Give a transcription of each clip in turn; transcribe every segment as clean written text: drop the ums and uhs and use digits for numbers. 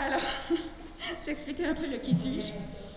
Alors, j'expliquais un peu le qui suis-je.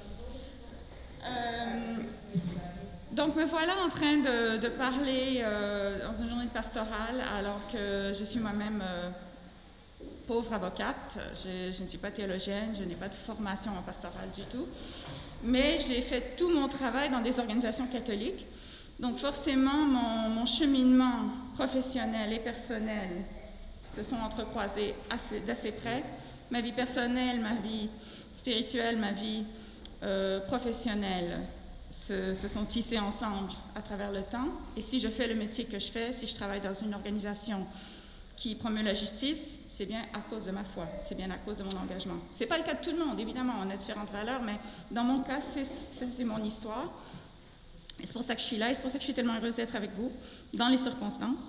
Donc, me voilà en train de parler dans une journée de pastorale, alors que je suis moi-même pauvre avocate. Je ne suis pas théologienne, je n'ai pas de formation en pastorale du tout. Mais j'ai fait tout mon travail dans des organisations catholiques. Donc, forcément, mon cheminement professionnel et personnel se sont entrecroisés d'assez près. Ma vie personnelle, ma vie spirituelle, ma vie professionnelle se sont tissés ensemble à travers le temps. Et si je fais le métier que je fais, si je travaille dans une organisation qui promeut la justice, c'est bien à cause de ma foi, c'est bien à cause de mon engagement. Ce n'est pas le cas de tout le monde, évidemment, on a différentes valeurs, mais dans mon cas, c'est mon histoire. Et c'est pour ça que je suis là, et c'est pour ça que je suis tellement heureuse d'être avec vous, dans les circonstances.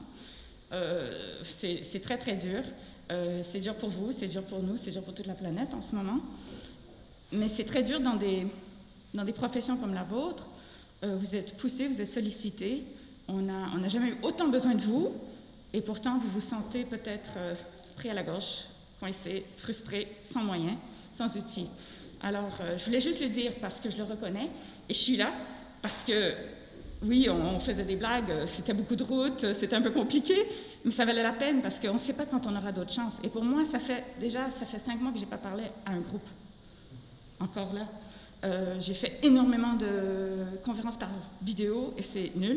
C'est très, très dur. C'est dur pour vous, c'est dur pour nous, c'est dur pour toute la planète en ce moment. Mais c'est très dur dans des professions comme la vôtre. Vous êtes poussés, vous êtes sollicités. On n'a jamais eu autant besoin de vous. Et pourtant, vous vous sentez peut-être pris à la gorge, coincé, frustré, sans moyens, sans outils. Alors, je voulais juste le dire parce que je le reconnais. Et je suis là parce que, oui, on faisait des blagues, c'était beaucoup de routes, c'était un peu compliqué, mais ça valait la peine parce qu'on ne sait pas quand on aura d'autres chances. Et pour moi, ça fait 5 mois que je n'ai pas parlé à un groupe. Encore là. J'ai fait énormément de conférences par vidéo et c'est nul.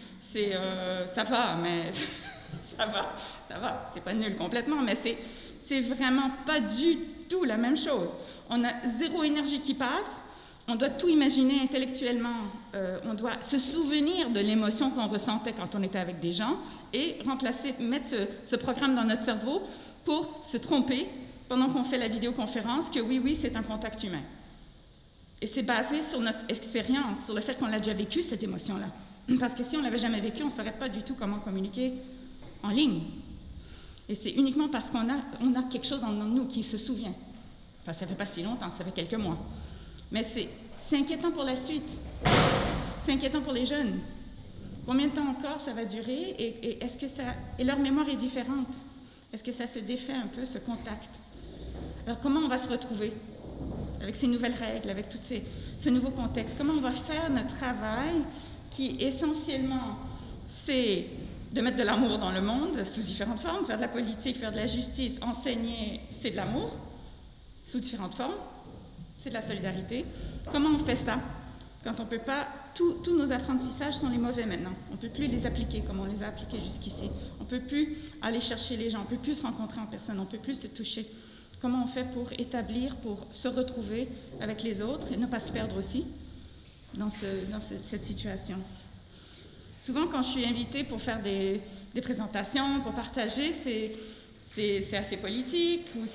Ça va, mais ça va. C'est pas nul complètement, mais c'est vraiment pas du tout la même chose. On a zéro énergie qui passe. On doit tout imaginer intellectuellement. On doit se souvenir de l'émotion qu'on ressentait quand on était avec des gens et mettre ce programme dans notre cerveau pour se tromper pendant qu'on fait la vidéoconférence que oui, c'est un contact humain. Et c'est basé sur notre expérience, sur le fait qu'on l'a déjà vécu, cette émotion-là. Parce que si on ne l'avait jamais vécu, on ne saurait pas du tout comment communiquer en ligne. Et c'est uniquement parce qu'on a quelque chose en nous qui se souvient. Enfin, ça ne fait pas si longtemps, ça fait quelques mois. Mais c'est inquiétant pour la suite. C'est inquiétant pour les jeunes. Combien de temps encore ça va durer et leur mémoire est différente. Est-ce que ça se défait un peu, ce contact? Alors, comment on va se retrouver avec ces nouvelles règles, avec tout ce nouveau contexte? Comment on va faire notre travail qui, essentiellement, c'est de mettre de l'amour dans le monde sous différentes formes, faire de la politique, faire de la justice, enseigner, c'est de l'amour sous différentes formes, c'est de la solidarité. Comment on fait ça quand on ne peut pas... Tous nos apprentissages sont les mauvais maintenant. On ne peut plus les appliquer comme on les a appliqués jusqu'ici. On ne peut plus aller chercher les gens, on ne peut plus se rencontrer en personne, on ne peut plus se toucher. Comment on fait pour se retrouver avec les autres et ne pas se perdre aussi dans cette situation? Souvent, quand je suis invitée pour faire des présentations, pour partager, c'est assez politique ou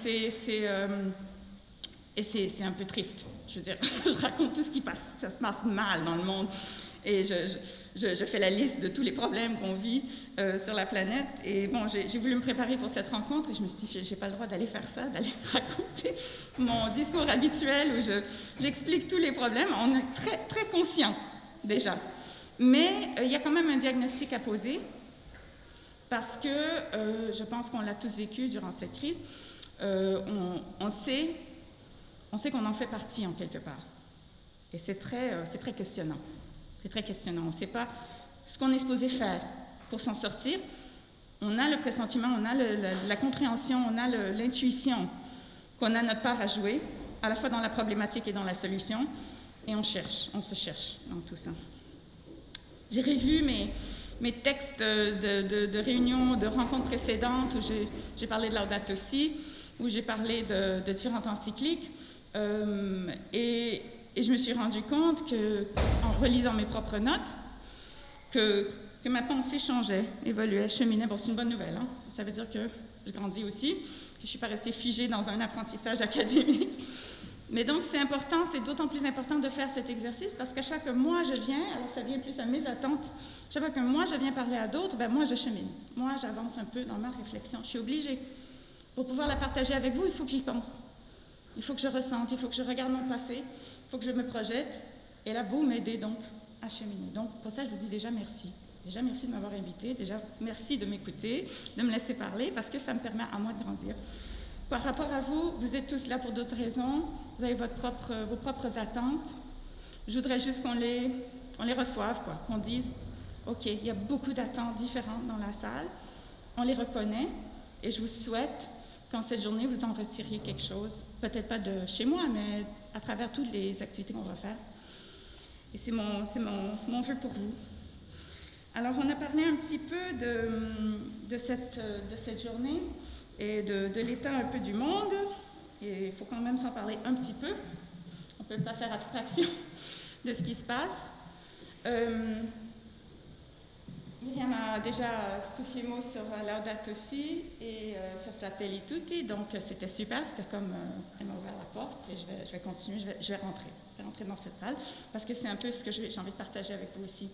et c'est un peu triste. Je veux dire, je raconte tout ce qui passe. Ça se passe mal dans le monde. Et je fais la liste de tous les problèmes qu'on vit sur la planète. Et bon, j'ai voulu me préparer pour cette rencontre et je me suis dit, j'ai pas le droit d'aller faire ça, d'aller raconter mon discours habituel où j'explique tous les problèmes. On est très, très conscient déjà. Mais il y a quand même un diagnostic à poser parce que je pense qu'on l'a tous vécu durant cette crise. On sait qu'on en fait partie en quelque part. Et c'est très questionnant. C'est très questionnant. On ne sait pas ce qu'on est supposé faire pour s'en sortir. On a le pressentiment, on a la compréhension, on a l'intuition qu'on a notre part à jouer, à la fois dans la problématique et dans la solution. Et on se cherche dans tout ça. J'ai revu mes textes de réunions, de rencontres précédentes où j'ai parlé de Laudato Si, où j'ai parlé de différentes encycliques. Et je me suis rendu compte en relisant mes propres notes, que ma pensée changeait, évoluait, cheminait. Bon, c'est une bonne nouvelle, hein? Ça veut dire que je grandis aussi, que je ne suis pas restée figée dans un apprentissage académique. Mais donc, c'est d'autant plus important de faire cet exercice parce qu'à chaque fois que moi je viens, alors ça vient plus à mes attentes, chaque fois que moi je viens parler à d'autres, ben moi je chemine. Moi, j'avance un peu dans ma réflexion. Je suis obligée. Pour pouvoir la partager avec vous, il faut que j'y pense. Il faut que je ressente, il faut que je regarde mon passé, il faut que je me projette. Et là, vous m'aidez donc à cheminer. Donc, pour ça, je vous dis déjà merci. Déjà, merci de m'avoir invité. Déjà, merci de m'écouter, de me laisser parler, parce que ça me permet à moi de grandir Par rapport à vous, vous êtes tous là pour d'autres raisons, vous avez vos propres attentes. Je voudrais juste qu'on les reçoive, quoi, qu'on dise, OK, il y a beaucoup d'attentes différentes dans la salle, on les reconnaît, et je vous souhaite qu'en cette journée, vous en retiriez quelque chose, peut-être pas de chez moi, mais à travers toutes les activités qu'on va faire. Et c'est mon vœu pour vous. Alors, on a parlé un petit peu de cette journée et de l'état un peu du monde, et il faut quand même s'en parler un petit peu. On ne peut pas faire abstraction de ce qui se passe. Myriam a déjà soufflé mot sur Laudato Si et sur Fratelli Tutti, donc c'était super, c'était comme elle m'a ouvert la porte et je vais continuer, je vais rentrer dans cette salle parce que c'est un peu ce que j'ai envie de partager avec vous aussi.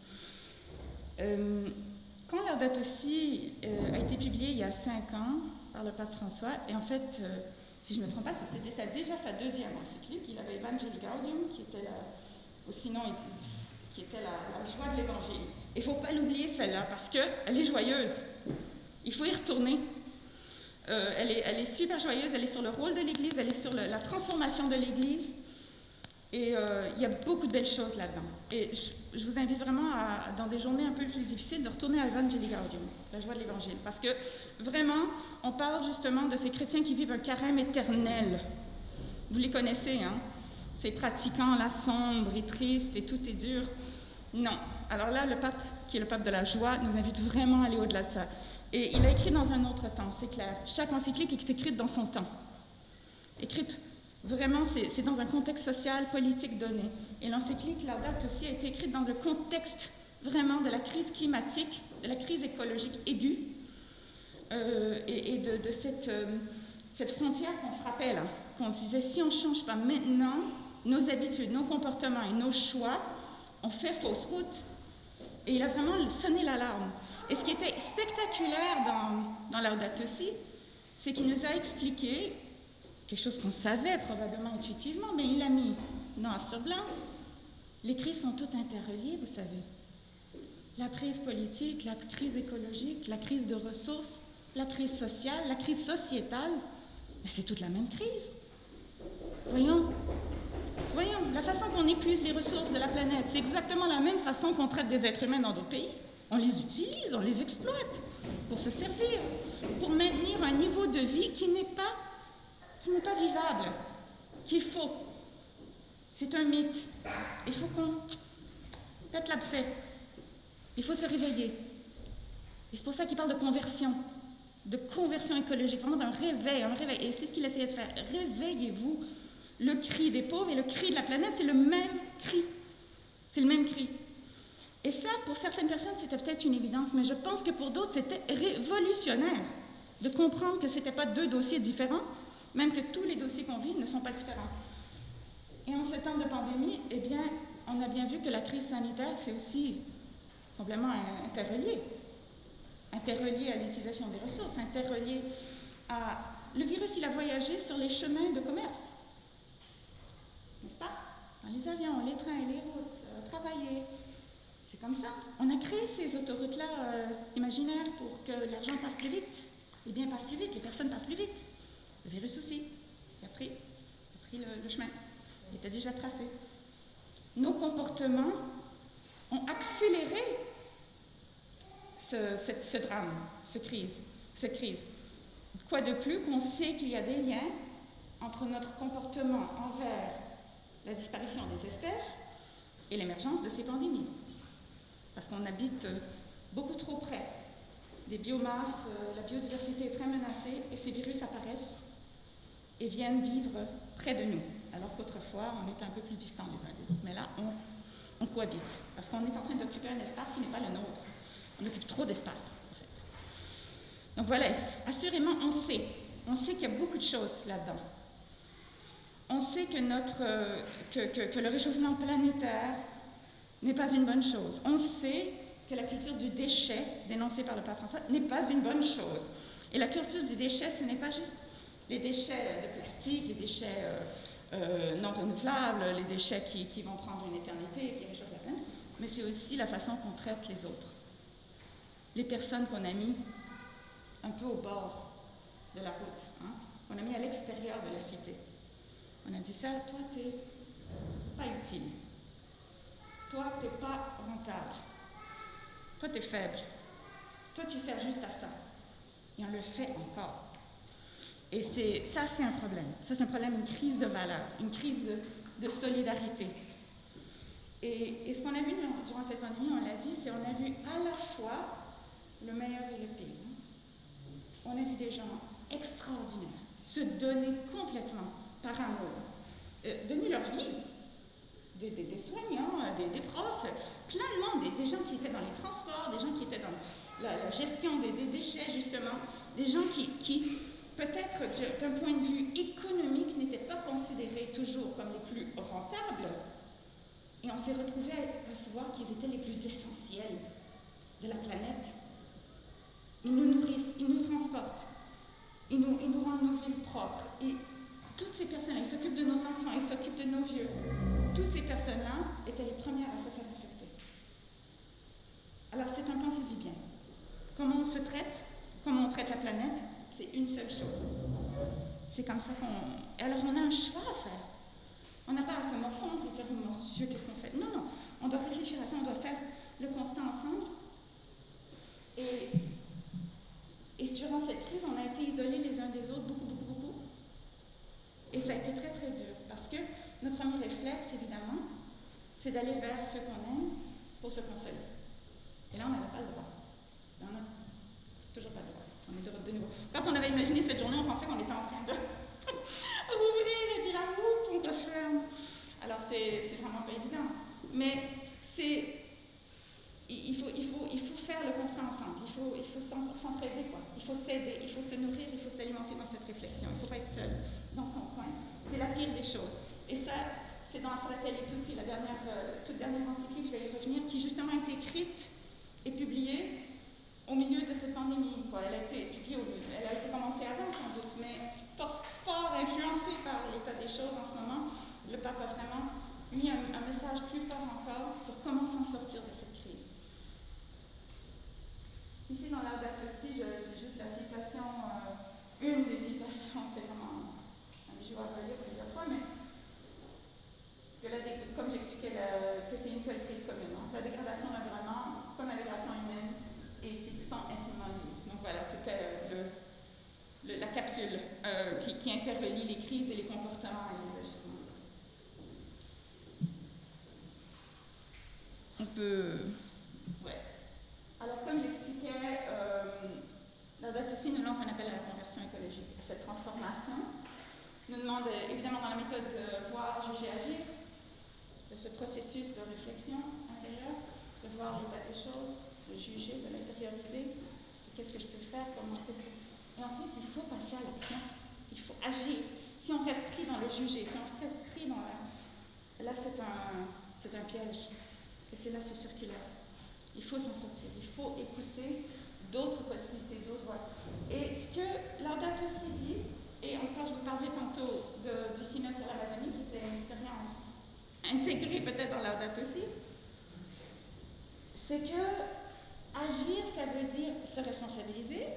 Quand Laudato Si a été publié il y a 5 ans par le pape François, et en fait, si je ne me trompe pas, c'était déjà sa deuxième encyclique. Il avait Evangelii Gaudium, qui était qui était la joie de l'Évangile. Il ne faut pas l'oublier, celle-là, parce qu'elle est joyeuse. Il faut y retourner. Elle est super joyeuse, elle est sur le rôle de l'Église, elle est sur la transformation de l'Église. Et il y a beaucoup de belles choses là-dedans. Et je vous invite vraiment, dans des journées un peu plus difficiles, de retourner à Evangelii Gaudium, la joie de l'Évangile. Parce que vraiment, on parle justement de ces chrétiens qui vivent un carême éternel. Vous les connaissez, hein? Ces pratiquants là, sombres et tristes et tout est dur. Non. Alors là, le pape, qui est le pape de la joie, nous invite vraiment à aller au-delà de ça. Et il a écrit dans un autre temps, c'est clair. Chaque encyclique est écrite dans son temps. Écrite, vraiment, c'est dans un contexte social, politique donné. Et l'encyclique Laudato Si a été écrite dans le contexte vraiment de la crise climatique, de la crise écologique aiguë, et de cette frontière qu'on frappait là, qu'on se disait, si on ne change pas maintenant nos habitudes, nos comportements et nos choix, on fait fausse route. Et il a vraiment sonné l'alarme. Et ce qui était spectaculaire dans Laudato Si, c'est qu'il nous a expliqué quelque chose qu'on savait probablement intuitivement, mais il a mis noir sur blanc. Les crises sont toutes interreliées, vous savez. La crise politique, la crise écologique, la crise de ressources, la crise sociale, la crise sociétale, mais c'est toute la même crise. Voyons, la façon qu'on épuise les ressources de la planète, c'est exactement la même façon qu'on traite des êtres humains dans d'autres pays. On les utilise, on les exploite pour se servir, pour maintenir un niveau de vie qui n'est pas vivable, qui est faux. C'est un mythe. Il faut qu'on pète l'abcès. Il faut se réveiller. Et c'est pour ça qu'il parle de conversion écologique, vraiment d'un réveil, un réveil. Et c'est ce qu'il essayait de faire. Réveillez-vous. Le cri des pauvres et le cri de la planète, c'est le même cri. C'est le même cri. Et ça, pour certaines personnes, c'était peut-être une évidence, mais je pense que pour d'autres, c'était révolutionnaire de comprendre que ce n'étaient pas deux dossiers différents, même que tous les dossiers qu'on vit ne sont pas différents. Et en ce temps de pandémie, eh bien, on a bien vu que la crise sanitaire, c'est aussi complètement interrelié. Interrelié à l'utilisation des ressources, interrelié à... Le virus, il a voyagé sur les chemins de commerce. N'est-ce pas? Dans les avions, les trains, les routes, travailler. C'est comme ça. On a créé ces autoroutes-là imaginaires pour que l'argent passe plus vite, les biens passent plus vite, les personnes passent plus vite. Le virus aussi. Il a pris le chemin. Il était déjà tracé. Nos comportements ont accéléré ce drame, cette crise. Quoi de plus qu'on sait qu'il y a des liens entre notre comportement envers la disparition des espèces et l'émergence de ces pandémies. Parce qu'on habite beaucoup trop près des biomasses, la biodiversité est très menacée et ces virus apparaissent et viennent vivre près de nous. Alors qu'autrefois, on était un peu plus distants les uns des autres. Mais là, on cohabite parce qu'on est en train d'occuper un espace qui n'est pas le nôtre. On occupe trop d'espace, en fait. Donc voilà, assurément, on sait qu'il y a beaucoup de choses là-dedans. On sait que le réchauffement planétaire n'est pas une bonne chose. On sait que la culture du déchet, dénoncée par le pape François, n'est pas une bonne chose. Et la culture du déchet, ce n'est pas juste les déchets de plastique, les déchets non renouvelables, les déchets qui vont prendre une éternité et qui réchauffent la planète, mais c'est aussi la façon qu'on traite les autres. Les personnes qu'on a mis un peu au bord de la route. Hein? qu'on a mis à l'extérieur de la cité. On a dit ça, toi, t'es pas utile. Toi, t'es pas rentable. Toi, t'es faible. Toi, tu sers juste à ça. Et on le fait encore. Et ça, c'est un problème. Ça, c'est un problème, une crise de valeur, une crise de solidarité. Et ce qu'on a vu durant cette pandémie, on l'a dit, c'est qu'on a vu à la fois le meilleur et le pire. On a vu des gens extraordinaires se donner complètement par amour, donner leur vie, des soignants, des profs, plein de monde, des gens qui étaient dans les transports, des gens qui étaient dans la gestion des déchets, justement, des gens qui peut-être d'un point de vue économique, n'étaient pas considérés toujours comme les plus rentables. Et on s'est retrouvés à se voir qu'ils étaient les plus essentiels de la planète. Ils nous nourrissent, ils nous transportent, ils nous rendent nos villes propres. Et toutes ces personnes-là, ils s'occupent de nos enfants, ils s'occupent de nos vieux. Toutes ces personnes-là étaient les premières à se faire affecter. Alors c'est un pensez-y bien. Comment on se traite, comment on traite la planète, c'est une seule chose. C'est comme ça qu'on... Alors on a un choix à faire. On n'a pas à se morfondre et dire « Mon Dieu, qu'est-ce qu'on fait ?» Non, non, on doit réfléchir à ça, on doit faire le constat ensemble. Et durant cette crise, on a été isolés les uns des autres, beaucoup. Et ça a été très, très dur, parce que notre premier réflexe, évidemment, c'est d'aller vers ceux qu'on aime pour se consoler. Et là, on n'avait pas le droit. On n'a toujours pas le droit. On est de nouveau. Quand on avait imaginé cette journée, on pensait qu'on était en train de rouvrir et puis la loupe, on referme. Alors, c'est vraiment pas évident. Mais il faut faire le constat ensemble. Il faut s'entraider, quoi. Il faut s'aider, il faut se nourrir, il faut s'alimenter dans cette réflexion. Il ne faut pas être seul dans son coin. C'est la pire des choses. Et ça, c'est dans Fratelli Tutti, la toute dernière encyclique, je vais y revenir, qui justement a été écrite et publiée au milieu de cette pandémie. Quoi. Elle a été publiée, elle a été commencée avant sans doute, mais fort influencée par l'état des choses en ce moment. Le pape a vraiment mis un message plus fort encore sur comment s'en sortir de cette crise. Ici dans Laudato Si, j'ai juste la citation, une des citations, c'est vraiment un bijou à relire plusieurs fois, mais comme j'expliquais, que c'est une seule crise commune. Hein. La dégradation de l'environnement, comme la dégradation humaine et éthique, sont intimement liées. Donc voilà, c'était la capsule qui interrelie les crises et les comportements et les ajustements. On peut... Ouais. Alors comme j'expliquais, Laudato Si nous lance un appel à la conversion écologique, à cette transformation. Nous demande évidemment dans la méthode voir, juger, agir, de ce processus de réflexion intérieure, de voir l'état des choses, de juger, de l'intérioriser, de qu'est-ce que je peux faire, comment, Et ensuite, il faut passer à l'action, il faut agir. Si on reste pris dans le juger, si on reste pris dans la... Là, c'est un piège. Et c'est là, c'est circulaire. Il faut s'en sortir, il faut écouter d'autres possibilités, d'autres voies. Et ce que Laudato Si dit, et encore je vous parlerai tantôt du synode sur l'Amazonie, qui était une expérience intégrée peut-être dans Laudato Si, c'est que agir, ça veut dire se responsabiliser,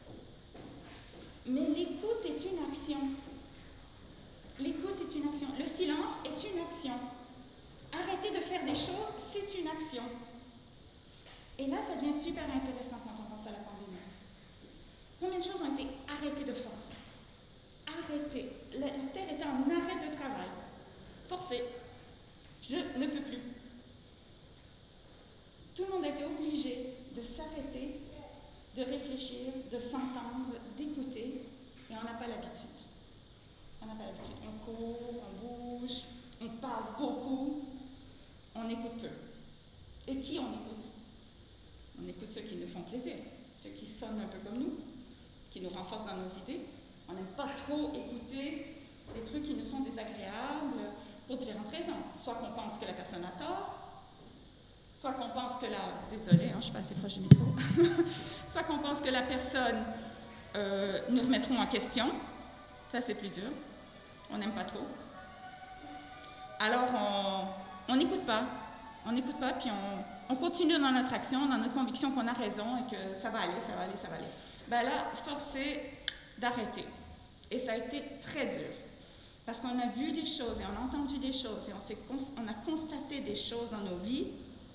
mais l'écoute est une action. L'écoute est une action. Le silence est une action. Arrêter de faire des choses, c'est une action. Et là, ça devient super intéressant quand on pense à la pandémie. Combien de choses ont été arrêtées de force? Arrêtées. La Terre était en arrêt de travail. Forcé. Je ne peux plus. Tout le monde a été obligé de s'arrêter, de réfléchir, de s'entendre, d'écouter, et on n'a pas l'habitude. On n'a pas l'habitude. On court, on bouge, on parle beaucoup, on écoute peu. Et qui on écoute? On écoute ceux qui nous font plaisir, ceux qui sonnent un peu comme nous, qui nous renforcent dans nos idées. On n'aime pas trop écouter des trucs qui nous sont désagréables pour différentes raisons. Soit qu'on pense que la personne a tort, soit qu'on pense que Désolée, je ne suis pas assez proche du micro. Soit qu'on pense que la personne nous remettront en question. Ça, c'est plus dur. On n'aime pas trop. Alors, on n'écoute pas. On n'écoute pas, puis on continue dans notre action, dans notre conviction qu'on a raison et que ça va aller. Ben là, force est d'arrêter. Et ça a été très dur. Parce qu'on a vu des choses et on a entendu des choses et on a constaté des choses dans nos vies,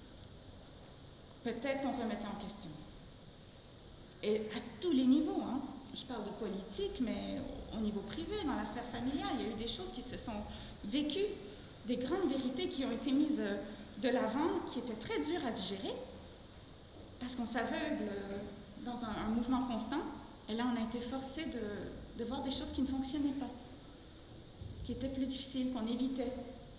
peut-être qu'on remettait en question. Et à tous les niveaux, hein. Je parle de politique, mais au niveau privé, dans la sphère familiale, il y a eu des choses qui se sont vécues, des grandes vérités qui ont été mises de l'avant, qui étaient très dures à digérer, parce qu'on s'aveugle dans un mouvement constant. Et là, on a été forcé de voir des choses qui ne fonctionnaient pas, qui étaient plus difficiles, qu'on évitait.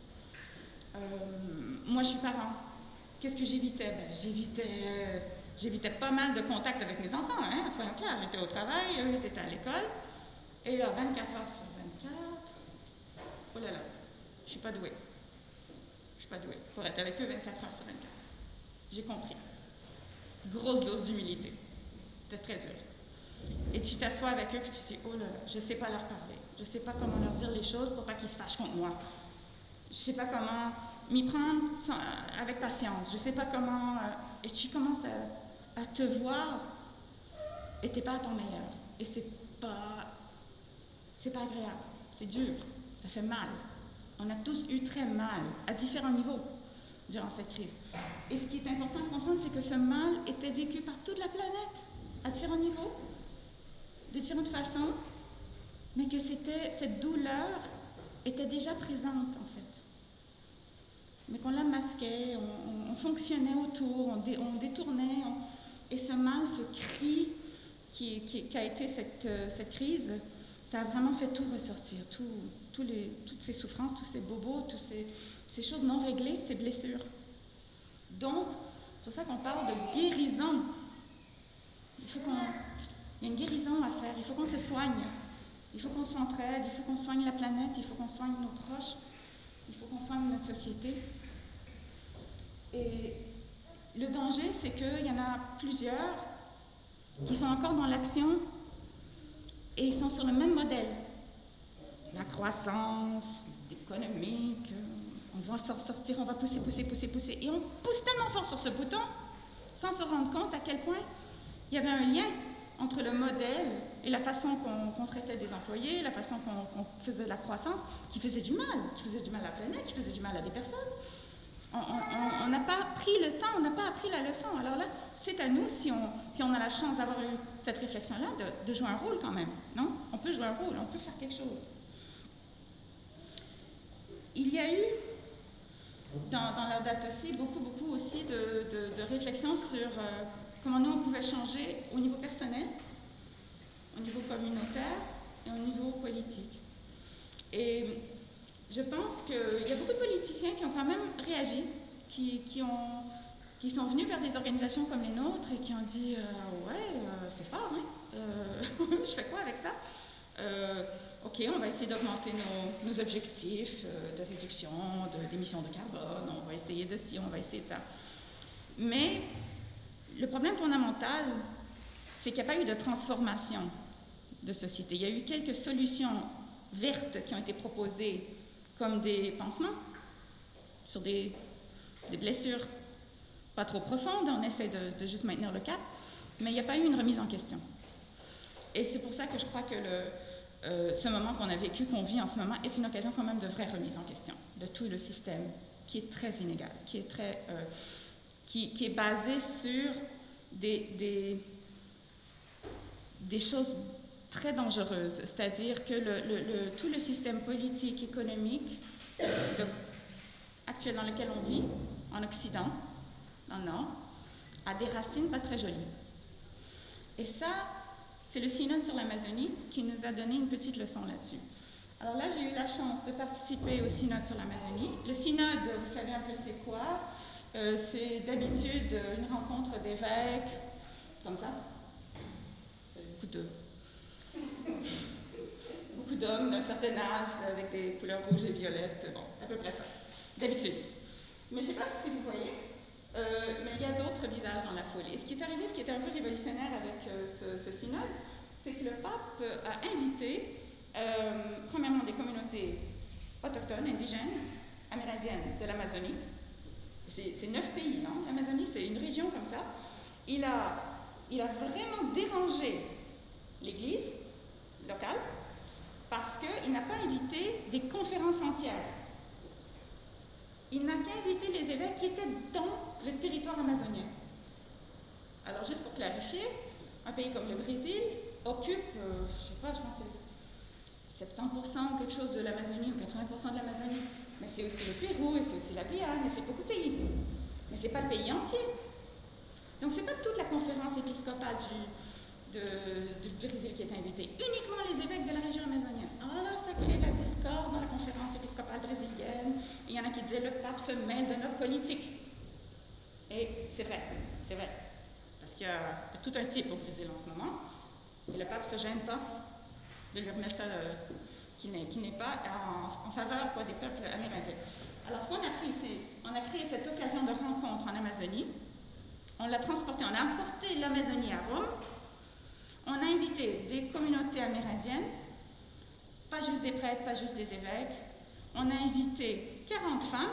Moi, je suis parent. Qu'est-ce que j'évitais? J'évitais pas mal de contacts avec mes enfants, hein, soyons clairs. J'étais au travail, eux, ils étaient à l'école. Et là, 24 heures sur 24, oh là là, je suis pas douée. Je suis pas douée pour être avec eux 24 heures sur 24. J'ai compris. Grosse dose d'humilité. C'était très dur. Et tu t'assois avec eux puis tu te dis, oh là là, je sais pas leur parler. Je sais pas comment leur dire les choses pour pas qu'ils se fâchent contre moi. Je sais pas comment m'y prendre avec patience. Je sais pas comment... et tu commences à te voir et t'es pas à ton meilleur. Et c'est pas agréable. C'est dur. Ça fait mal. On a tous eu très mal, à différents niveaux, durant cette crise. Et ce qui est important de comprendre, c'est que ce mal était vécu par toute la planète, à différents niveaux, de différentes façons, mais que cette douleur était déjà présente, en fait. Mais qu'on la masquait, on fonctionnait autour, on détournait, et ce mal, ce cri qui a été cette crise, ça a vraiment fait tout ressortir, toutes ces souffrances, tous ces bobos, toutes ces choses non réglées, ces blessures. Donc, c'est pour ça qu'on parle de guérison. Il y a une guérison à faire, il faut qu'on se soigne, il faut qu'on s'entraide, il faut qu'on soigne la planète, il faut qu'on soigne nos proches, il faut qu'on soigne notre société. Et le danger, c'est qu'il y en a plusieurs qui sont encore dans l'action et ils sont sur le même modèle. La croissance, l'économique, on va s'en sortir, on va pousser. Et on pousse tellement fort sur ce bouton, sans se rendre compte à quel point il y avait un lien entre le modèle et la façon qu'on traitait des employés, la façon qu'on faisait de la croissance, qui faisait du mal à la planète, qui faisait du mal à des personnes. On n'a pas pris le temps, on n'a pas appris la leçon. Alors là, c'est à nous, si on a la chance d'avoir eu cette réflexion-là, de jouer un rôle quand même, non? On peut jouer un rôle, on peut faire quelque chose. Il y a eu, dans la date aussi, beaucoup aussi de réflexions sur comment nous, on pouvait changer au niveau personnel, au niveau communautaire et au niveau politique. Et je pense qu'il y a beaucoup de politiciens qui ont quand même réagi, qui sont venus vers des organisations comme les nôtres et qui ont dit c'est fort, hein? Je fais quoi avec ça? OK, on va essayer d'augmenter nos objectifs de réduction d'émissions de carbone, on va essayer de ci, on va essayer de ça. Mais le problème fondamental, c'est qu'il n'y a pas eu de transformation de société. Il y a eu quelques solutions vertes qui ont été proposées comme des pansements sur des blessures pas trop profondes. On essaie de juste maintenir le cap, mais il n'y a pas eu une remise en question. Et c'est pour ça que je crois que ce moment qu'on a vécu, qu'on vit en ce moment, est une occasion quand même de vraie remise en question de tout le système qui est très inégal, qui est basé sur des choses très dangereuses, c'est-à-dire que tout le système politique, économique actuel dans lequel on vit, en Occident, dans le Nord, a des racines pas très jolies. Et ça, c'est le synode sur l'Amazonie qui nous a donné une petite leçon là-dessus. Alors là, j'ai eu la chance de participer au synode sur l'Amazonie. Le synode, vous savez un peu c'est quoi? C'est d'habitude une rencontre d'évêques, comme ça. Beaucoup d'hommes d'un certain âge, avec des couleurs rouges et violettes, bon, à peu près ça, d'habitude. Mais je ne sais pas si vous voyez, mais il y a d'autres visages dans la foule. Et ce qui est arrivé, ce qui était un peu révolutionnaire avec ce synode, c'est que le pape a invité, premièrement, des communautés autochtones, indigènes, amérindiennes de l'Amazonie. C'est 9 pays, hein? L'Amazonie, c'est une région comme ça. Il a vraiment dérangé l'Église locale parce qu'il n'a pas invité des conférences entières. Il n'a qu'invité les évêques qui étaient dans le territoire amazonien. Alors, juste pour clarifier, un pays comme le Brésil occupe, je sais pas, je pense que c'est 70% ou quelque chose de l'Amazonie, ou 80% de l'Amazonie. Mais c'est aussi le Pérou, et c'est aussi la Guyane, et c'est beaucoup de pays. Mais c'est pas le pays entier. Donc, c'est pas toute la conférence épiscopale du Brésil qui est invitée, uniquement les évêques de la région amazonienne. Alors là, ça crée de la discorde dans la conférence épiscopale brésilienne. Il y en a qui disaient le pape se mêle de notre politique. Et c'est vrai, c'est vrai. Parce qu'il y a tout un type au Brésil en ce moment. Et le pape se gêne pas de lui remettre ça qui n'est pas en faveur des peuples amérindiens. Alors, ce qu'on a fait, c'est on a créé cette occasion de rencontre en Amazonie. On l'a transporté, on a apporté l'Amazonie à Rome. On a invité des communautés amérindiennes, pas juste des prêtres, pas juste des évêques. On a invité 40 femmes,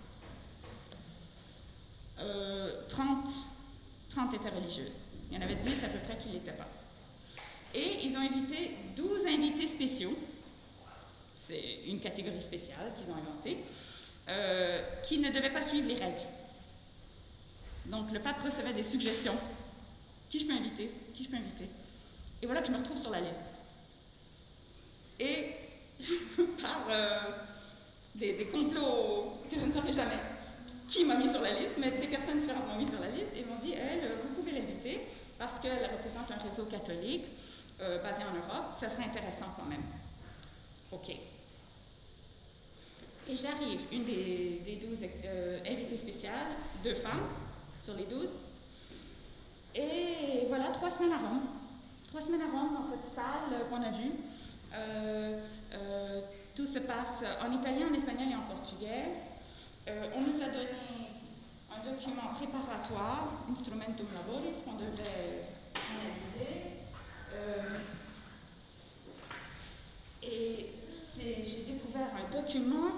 30 étaient religieuses. Il y en avait 10 à peu près qui ne l'étaient pas. Et ils ont invité 12 invités spéciaux. C'est une catégorie spéciale qu'ils ont inventée, qui ne devaient pas suivre les règles. Donc le pape recevait des suggestions. Qui je peux inviter? Qui je peux inviter? Et voilà que je me retrouve sur la liste. Et par des complots que je ne saurais jamais qui m'a mis sur la liste, mais des personnes différentes m'ont mis sur la liste et m'ont dit, elle, vous pouvez l'inviter parce qu'elle représente un réseau catholique basé en Europe, ça serait intéressant quand même. OK. Et j'arrive, une des 12 invitées spéciales, 2 femmes sur les 12. Et voilà, 3 semaines à Rome. 3 semaines à Rome, dans cette salle qu'on a vue. Tout se passe en italien, en espagnol et en portugais. On nous a donné un document préparatoire, Instrumentum Laboris, qu'on devait analyser. Et j'ai découvert un document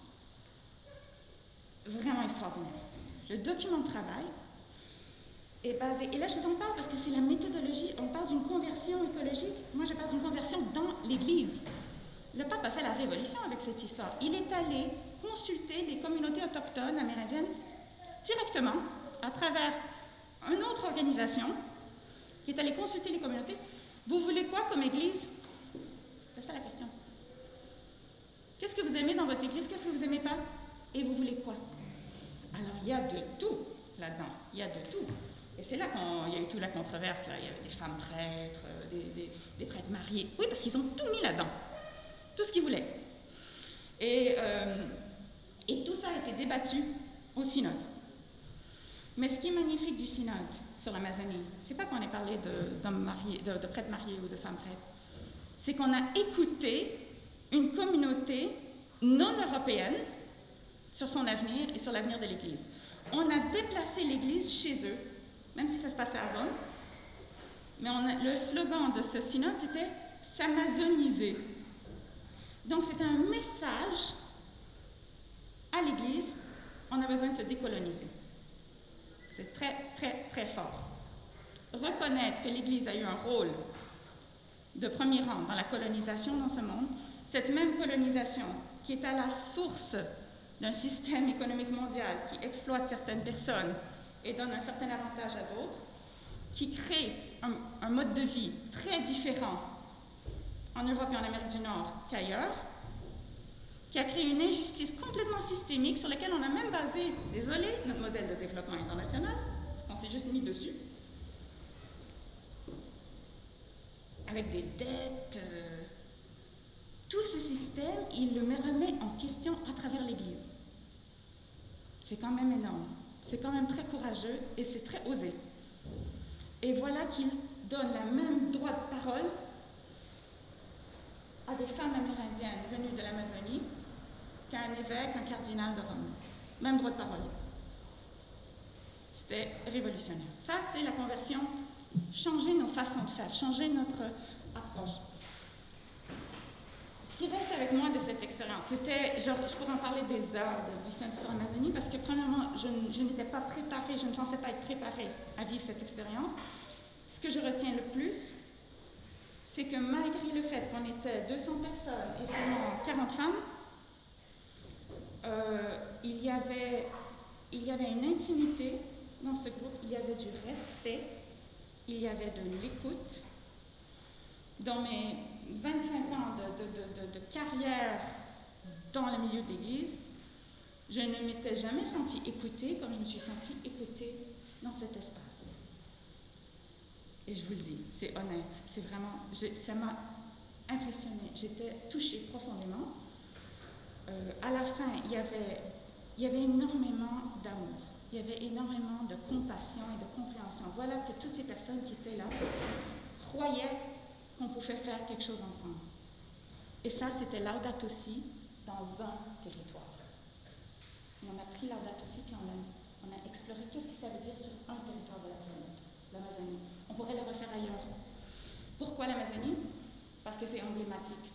vraiment extraordinaire. Le document de travail est basé, et là je vous en parle parce que c'est la méthodologie, on parle d'une conversion écologique, moi je parle d'une conversion dans l'Église. Le pape a fait la révolution avec cette histoire. Il est allé consulter les communautés autochtones amérindiennes directement à travers une autre organisation qui est allée consulter les communautés. Vous voulez quoi comme Église? C'est ça la question. Qu'est-ce que vous aimez dans votre Église? Qu'est-ce que vous n'aimez pas? Et vous voulez quoi? Alors, il y a de tout là-dedans. Il y a de tout. Et c'est là qu'il y a eu toute la controverse. Là. Il y avait des femmes prêtres, des prêtres mariés. Oui, parce qu'ils ont tout mis là-dedans. Tout ce qu'ils voulaient. Et tout ça a été débattu au synode. Mais ce qui est magnifique du synode sur l'Amazonie, c'est pas qu'on ait parlé d'hommes mariés, de prêtres mariés ou de femmes prêtres. C'est qu'on a écouté une communauté non européenne sur son avenir et sur l'avenir de l'Église. On a déplacé l'Église chez eux, même si ça se passait à Rome. Mais le slogan de ce synode, c'était « s'amazoniser ». Donc, c'est un message à l'Église, on a besoin de se décoloniser. C'est très, très, très fort. Reconnaître que l'Église a eu un rôle de premier rang dans la colonisation dans ce monde, cette même colonisation qui est à la source d'un système économique mondial qui exploite certaines personnes et donne un certain avantage à d'autres, qui crée un mode de vie très différent en Europe et en Amérique du Nord qu'ailleurs, qui a créé une injustice complètement systémique sur laquelle on a même basé, désolé, notre modèle de développement international, parce qu'on s'est juste mis dessus, avec des dettes. Tout ce système, il le remet en question à travers l'Église. C'est quand même énorme, c'est quand même très courageux et c'est très osé. Et voilà qu'il donne le même droit de parole à des femmes amérindiennes venues de l'Amazonie qu'à un évêque, un cardinal de Rome. Même droit de parole. C'était révolutionnaire. Ça, c'est la conversion. Changer nos façons de faire, changer notre approche. Ce qui reste avec moi de cette expérience, c'était, je pourrais en parler des heures du Synode sur l'Amazonie, parce que premièrement, je n'étais pas préparée, je ne pensais pas être préparée à vivre cette expérience. Ce que je retiens le plus, c'est que malgré le fait qu'on était 200 personnes et seulement 40 femmes, il y avait une intimité dans ce groupe, il y avait du respect, il y avait de l'écoute. Dans mes 25 ans de carrière dans le milieu de l'Église, je ne m'étais jamais sentie écoutée comme je me suis sentie écoutée dans cet espace. Et je vous le dis, c'est honnête, c'est vraiment, ça m'a impressionnée, j'étais touchée profondément. À la fin, il y avait énormément d'amour, il y avait énormément de compassion et de compréhension. Voilà que toutes ces personnes qui étaient là croyaient qu'on pouvait faire quelque chose ensemble. Et ça, c'était Laudato Si dans un territoire. Et on a pris Laudato Si puis on a exploré qu'est-ce que ça veut dire sur un territoire de la planète, l'Amazonie. On pourrait le refaire ailleurs. Pourquoi l'Amazonie? Parce que c'est emblématique.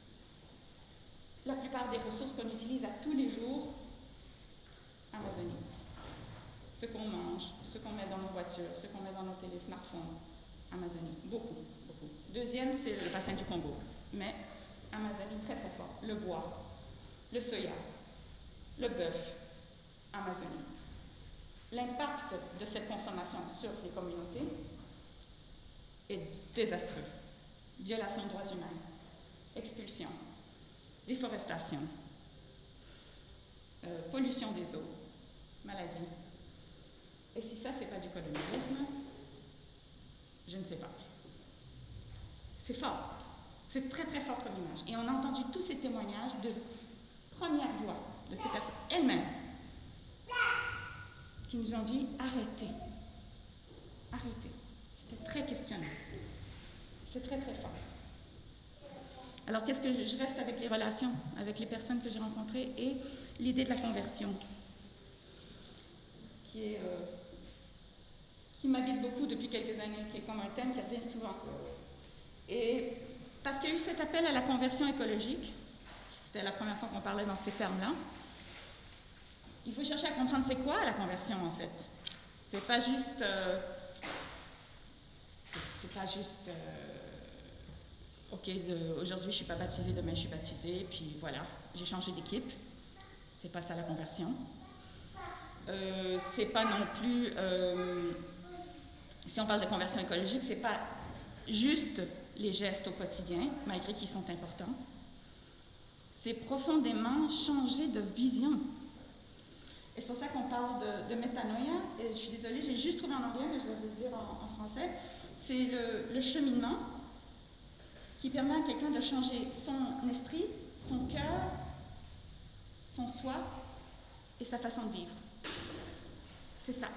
La plupart des ressources qu'on utilise à tous les jours, Amazonie. Ce qu'on mange, ce qu'on met dans nos voitures, ce qu'on met dans nos télé-smartphones, Amazonie. Beaucoup, beaucoup. Deuxième, c'est le bassin du Congo. Mais Amazonie, très très fort. Le bois, le soya, le bœuf, Amazonie. L'impact de cette consommation sur les communautés est désastreux. Violation de droits humains, expulsion, déforestation, pollution des eaux, maladies. Et si ça, c'est pas du colonialisme, je ne sais pas. C'est fort. C'est très très fort comme image. Et on a entendu tous ces témoignages de première voix de ces personnes elles-mêmes qui nous ont dit arrêtez. Arrêtez. C'était très questionnant. C'est très très fort. Alors qu'est-ce que je reste avec les relations, avec les personnes que j'ai rencontrées et l'idée de la conversion qui m'habite beaucoup depuis quelques années, qui est comme un thème qui revient souvent. Et parce qu'il y a eu cet appel à la conversion écologique, c'était la première fois qu'on parlait dans ces termes-là, il faut chercher à comprendre c'est quoi la conversion en fait. C'est pas juste... ok, aujourd'hui je suis pas baptisée, demain je suis baptisée, puis voilà, j'ai changé d'équipe. C'est pas ça la conversion. C'est pas non plus... si on parle de conversion écologique, c'est pas juste les gestes au quotidien, malgré qu'ils sont importants. C'est profondément changer de vision. Et c'est pour ça qu'on parle de métanoïa, et je suis désolée, j'ai juste trouvé en anglais, mais je vais vous le dire en français. C'est le cheminement qui permet à quelqu'un de changer son esprit, son cœur, son soi et sa façon de vivre. C'est ça.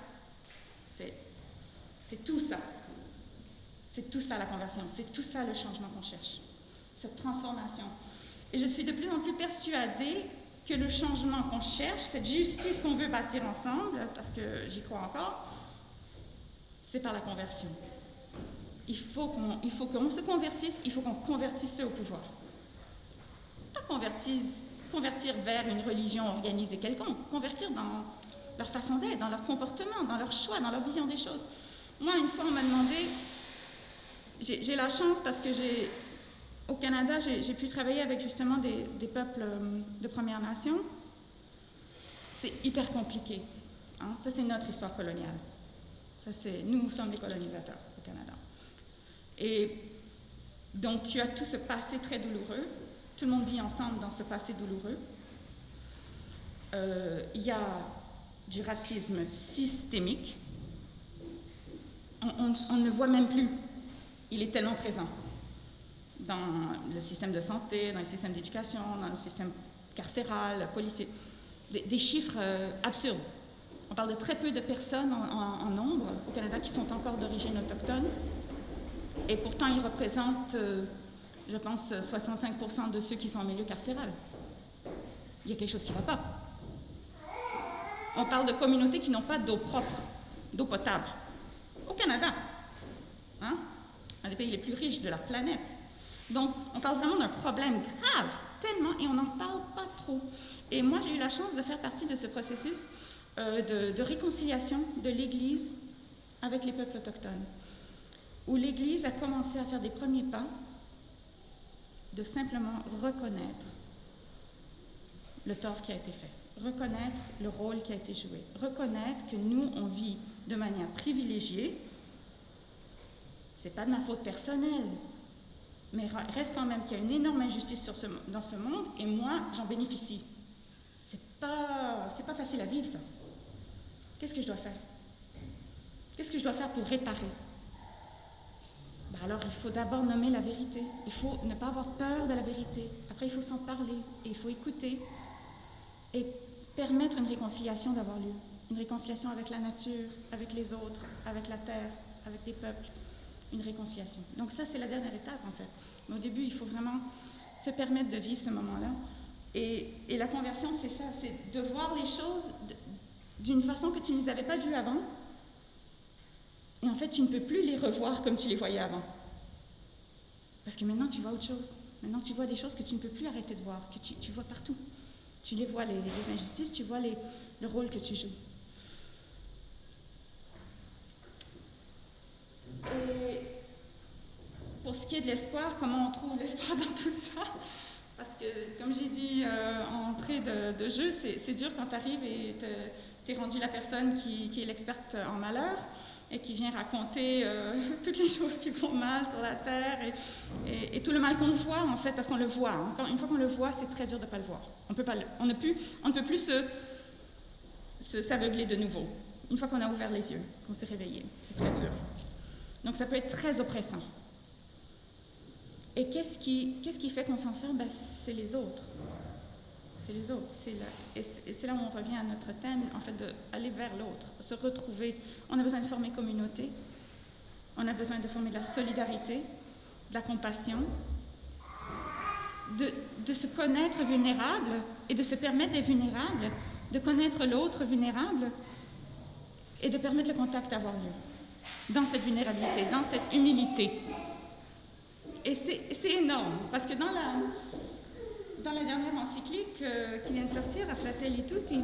C'est tout ça. C'est tout ça la conversion, c'est tout ça le changement qu'on cherche, cette transformation. Et je suis de plus en plus persuadée que le changement qu'on cherche, cette justice qu'on veut bâtir ensemble, parce que j'y crois encore, c'est par la conversion. Il faut qu'on se convertisse, il faut qu'on convertisse ceux au pouvoir. Pas convertir vers une religion organisée quelconque, convertir dans leur façon d'être, dans leur comportement, dans leur choix, dans leur vision des choses. Moi, une fois, on m'a demandé... J'ai la chance parce que au Canada, j'ai pu travailler avec justement des peuples de Premières Nations. C'est hyper compliqué. Hein? Ça, c'est notre histoire coloniale. Nous sommes les colonisateurs au Canada. Et donc, tu as tout ce passé très douloureux. Tout le monde vit ensemble dans ce passé douloureux. Il y a du racisme systémique. On ne le voit même plus. Il est tellement présent dans le système de santé, dans le système d'éducation, dans le système carcéral, policier. Des chiffres absurdes. On parle de très peu de personnes en nombre au Canada qui sont encore d'origine autochtone. Et pourtant, ils représentent, je pense, 65% de ceux qui sont en milieu carcéral. Il y a quelque chose qui ne va pas. On parle de communautés qui n'ont pas d'eau propre, d'eau potable. Au Canada. Hein? Un des pays les plus riches de la planète. Donc, on parle vraiment d'un problème grave, tellement, et on n'en parle pas trop. Et moi, j'ai eu la chance de faire partie de ce processus de réconciliation de l'Église avec les peuples autochtones, où l'Église a commencé à faire des premiers pas de simplement reconnaître le tort qui a été fait, reconnaître le rôle qui a été joué, reconnaître que nous, on vit de manière privilégiée. C'est pas de ma faute personnelle, mais reste quand même qu'il y a une énorme injustice dans ce monde, et moi, j'en bénéficie. C'est pas facile à vivre, ça. Qu'est-ce que je dois faire? Qu'est-ce que je dois faire pour réparer? Alors, il faut d'abord nommer la vérité. Il faut ne pas avoir peur de la vérité. Après, il faut s'en parler, et il faut écouter, et permettre une réconciliation d'avoir lieu. Une réconciliation avec la nature, avec les autres, avec la terre, avec les peuples. Une réconciliation. Donc ça, c'est la dernière étape, en fait. Mais au début, il faut vraiment se permettre de vivre ce moment-là. Et la conversion, c'est ça, c'est de voir les choses d'une façon que tu ne les avais pas vues avant. Et en fait, tu ne peux plus les revoir comme tu les voyais avant. Parce que maintenant, tu vois autre chose. Maintenant, tu vois des choses que tu ne peux plus arrêter de voir, que tu vois partout. Tu les vois, les injustices, tu vois le rôle que tu joues. Et pour ce qui est de l'espoir, comment on trouve l'espoir dans tout ça? Parce que, comme j'ai dit en entrée de jeu, c'est dur quand tu arrives et tu es rendu la personne qui est l'experte en malheur et qui vient raconter toutes les choses qui vont mal sur la terre et tout le mal qu'on voit, en fait, parce qu'on le voit. Hein. Une fois qu'on le voit, c'est très dur de ne pas le voir. On ne peut plus s'aveugler de nouveau. Une fois qu'on a ouvert les yeux, qu'on s'est réveillé, c'est très dur. Donc ça peut être très oppressant. Et qu'est-ce qui fait qu'on s'en sort? C'est les autres. C'est les autres. Et c'est là où on revient à notre thème, en fait, d'aller vers l'autre, se retrouver. On a besoin de former communauté. On a besoin de former de la solidarité, de la compassion, de se connaître vulnérable et de se permettre d'être vulnérable, de connaître l'autre vulnérable et de permettre le contact d'avoir lieu. Dans cette vulnérabilité, dans cette humilité. Et c'est énorme, parce que dans la dernière encyclique qui vient de sortir, à Fratelli Tutti,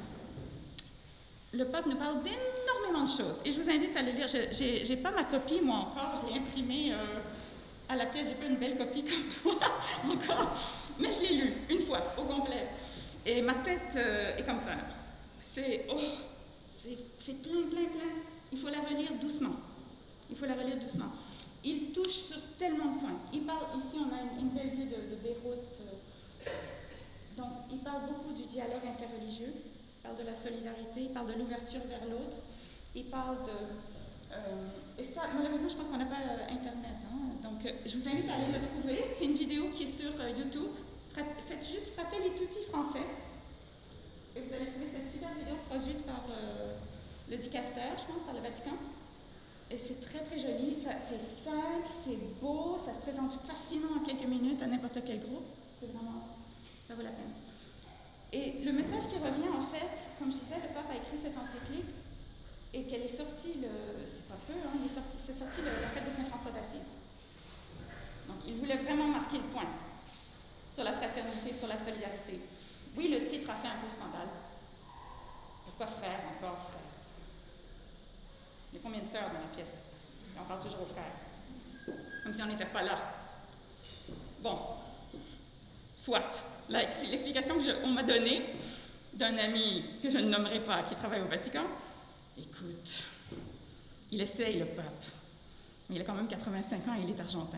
le pape nous parle d'énormément de choses. Et je vous invite à le lire. Je n'ai pas ma copie, moi, encore. Je l'ai imprimée à la pièce. Je n'ai pas une belle copie comme toi, encore. Mais je l'ai lu, une fois, au complet. Et ma tête est comme ça. C'est plein, plein, plein. Il faut la relire doucement. Il faut la relire doucement. Il touche sur tellement de points. Il parle, ici on a une belle vue de Beyrouth. Donc il parle beaucoup du dialogue interreligieux, il parle de la solidarité, il parle de l'ouverture vers l'autre, il parle de... et ça, malheureusement, je pense qu'on n'a pas Internet. Hein, donc je vous invite à aller le trouver. C'est une vidéo qui est sur YouTube. Faites juste Fratelli Tutti français. Et vous allez trouver cette super vidéo produite par le Dicaster, je pense, par le Vatican. Et c'est très très joli, c'est simple, c'est beau, ça se présente facilement en quelques minutes à n'importe quel groupe. C'est vraiment, ça vaut la peine. Et le message qui revient en fait, comme je disais, le pape a écrit cette encyclique et qu'elle est sortie, c'est pas peu, hein, c'est sorti la fête de Saint-François d'Assise. Donc il voulait vraiment marquer le point sur la fraternité, sur la solidarité. Oui, le titre a fait un peu scandale. Pourquoi frère, encore frère? Il y a combien de sœurs dans la pièce? Et on parle toujours aux frères. Comme si on n'était pas là. Bon, soit. L'explication qu'on m'a donnée d'un ami que je ne nommerai pas, qui travaille au Vatican, écoute, il essaye le pape, mais il a quand même 85 ans et il est argentin.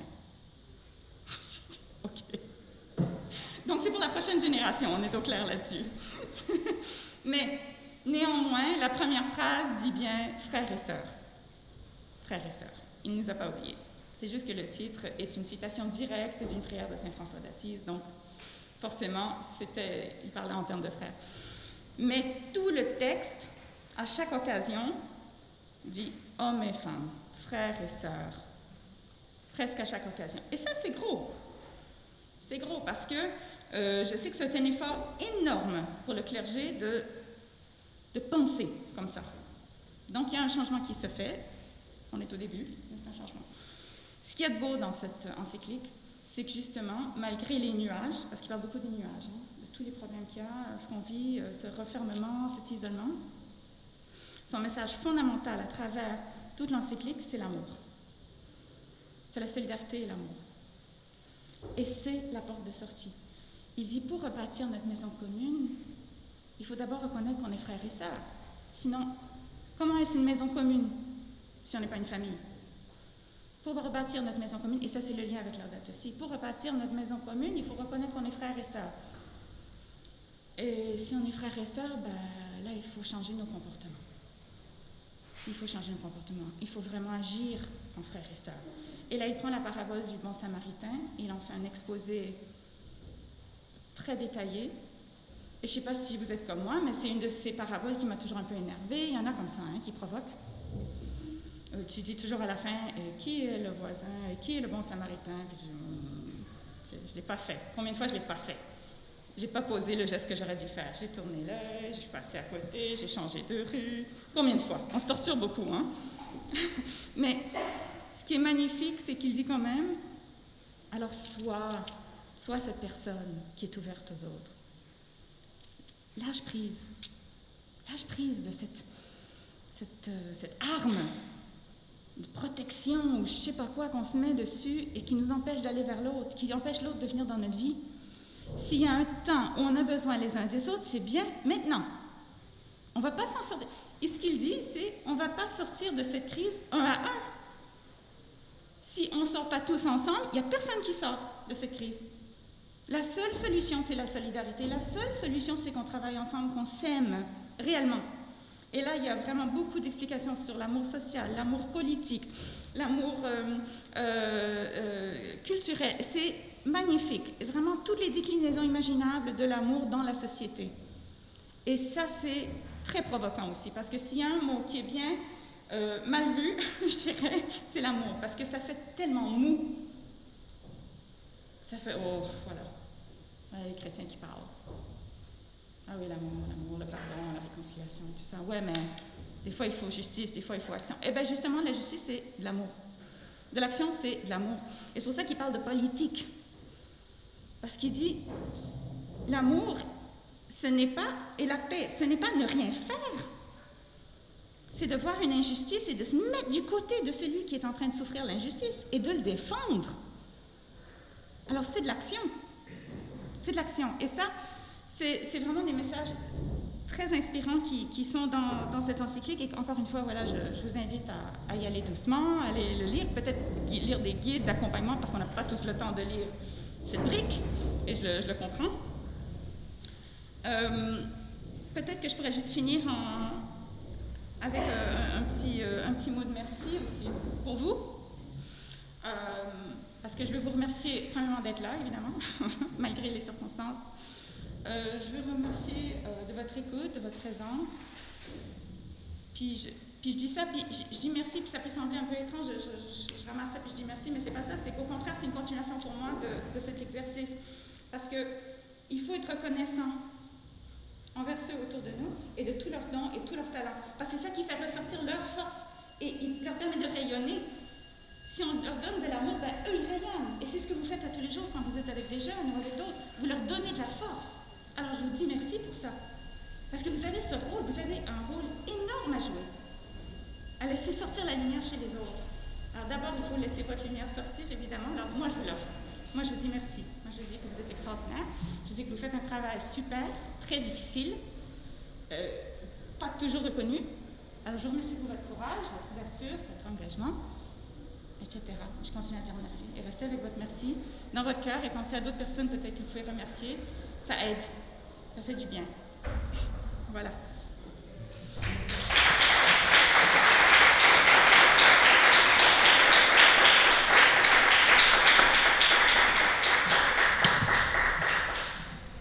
Ok. Donc c'est pour la prochaine génération, on est au clair là-dessus. Mais néanmoins, la première phrase dit bien frères et sœurs. Frères et sœurs. Il ne nous a pas oubliés. C'est juste que le titre est une citation directe d'une prière de Saint François d'Assise, donc forcément, il parlait en termes de frères. Mais tout le texte, à chaque occasion, dit hommes et femmes, frères et sœurs, presque à chaque occasion. Et ça, c'est gros. C'est gros parce que je sais que c'est un effort énorme pour le clergé de penser comme ça. Donc, il y a un changement qui se fait. On est au début, mais c'est un changement. Ce qu'il y a de beau dans cette encyclique, c'est que justement, malgré les nuages, parce qu'il parle beaucoup des nuages, hein, de tous les problèmes qu'il y a, ce qu'on vit, ce refermement, cet isolement, son message fondamental à travers toute l'encyclique, c'est l'amour. C'est la solidarité et l'amour. Et c'est la porte de sortie. Il dit, pour rebâtir notre maison commune, il faut d'abord reconnaître qu'on est frères et sœurs. Sinon, comment est-ce une maison commune si on n'est pas une famille? Pour rebâtir notre maison commune, et ça c'est le lien avec Laudate aussi, pour rebâtir notre maison commune, il faut reconnaître qu'on est frères et sœurs. Et si on est frères et sœurs, là il faut changer nos comportements. Il faut changer nos comportements. Il faut vraiment agir en frères et sœurs. Et là il prend la parabole du bon samaritain, il en fait un exposé très détaillé. Et je ne sais pas si vous êtes comme moi, mais c'est une de ces paraboles qui m'a toujours un peu énervée. Il y en a comme ça, qui provoquent. Tu dis toujours à la fin, qui est le voisin, qui est le bon samaritain? Puis je ne l'ai pas fait. Combien de fois je ne l'ai pas fait? Je n'ai pas posé le geste que j'aurais dû faire. J'ai tourné l'œil, je suis passée à côté, j'ai changé de rue. Combien de fois? On se torture beaucoup, hein? Mais ce qui est magnifique, c'est qu'il dit quand même, alors sois cette personne qui est ouverte aux autres. Lâche prise de cette arme de protection ou je ne sais pas quoi qu'on se met dessus et qui nous empêche d'aller vers l'autre, qui empêche l'autre de venir dans notre vie. S'il y a un temps où on a besoin les uns des autres, c'est bien maintenant. On ne va pas s'en sortir. Et ce qu'il dit, c'est on ne va pas sortir de cette crise un à un. Si on ne sort pas tous ensemble, il n'y a personne qui sort de cette crise. La seule solution, c'est la solidarité. La seule solution, c'est qu'on travaille ensemble, qu'on s'aime réellement. Et là, il y a vraiment beaucoup d'explications sur l'amour social, l'amour politique, l'amour culturel. C'est magnifique. Vraiment, toutes les déclinaisons imaginables de l'amour dans la société. Et ça, c'est très provoquant aussi, parce que s'il y a un mot qui est bien mal vu, je dirais, c'est l'amour, parce que ça fait tellement mou. Ça fait, oh, voilà. Les chrétiens qui parlent. Ah oui, l'amour, le pardon, la réconciliation, tout ça. Ouais, mais des fois, il faut justice, des fois, il faut action. Eh bien, justement, la justice, c'est de l'amour. De l'action, c'est de l'amour. Et c'est pour ça qu'il parle de politique. Parce qu'il dit, l'amour, ce n'est pas, et la paix, ce n'est pas ne rien faire. C'est de voir une injustice et de se mettre du côté de celui qui est en train de souffrir l'injustice et de le défendre. Alors, c'est de l'action. C'est de l'action. Et ça, c'est vraiment des messages très inspirants qui sont dans cette encyclique. Et encore une fois, voilà, je vous invite à y aller doucement, à aller le lire, peut-être lire des guides d'accompagnement parce qu'on n'a pas tous le temps de lire cette brique, et je le comprends. Peut-être que je pourrais juste finir avec un petit mot de merci aussi pour vous. Parce que je veux vous remercier premièrement d'être là, évidemment, malgré les circonstances. Je veux vous remercier de votre écoute, de votre présence. Puis je dis ça, puis je dis merci, puis ça peut sembler un peu étrange, je ramasse ça, puis je dis merci, mais c'est pas ça, c'est qu'au contraire, c'est une continuation pour moi de cet exercice. Parce qu'il faut être reconnaissant envers ceux autour de nous et de tous leurs dons et tous leurs talents. Parce que c'est ça qui fait ressortir leur force et il leur permet de rayonner. Si on leur donne de l'amour, eux, ils rayonnent. Et c'est ce que vous faites à tous les jours quand vous êtes avec des jeunes ou avec d'autres. Vous leur donnez de la force. Alors, je vous dis merci pour ça. Parce que vous avez ce rôle, vous avez un rôle énorme à jouer. À laisser sortir la lumière chez les autres. Alors, d'abord, il faut laisser votre lumière sortir, évidemment. Alors, moi, je vous l'offre. Moi, je vous dis merci. Moi, je vous dis que vous êtes extraordinaire. Je vous dis que vous faites un travail super, très difficile, pas toujours reconnu. Alors, je vous remercie pour votre courage, votre ouverture, votre engagement, etc. Je continue à dire merci. Et restez avec votre merci dans votre cœur et pensez à d'autres personnes peut-être que vous pouvez remercier. Ça aide. Ça fait du bien. Voilà.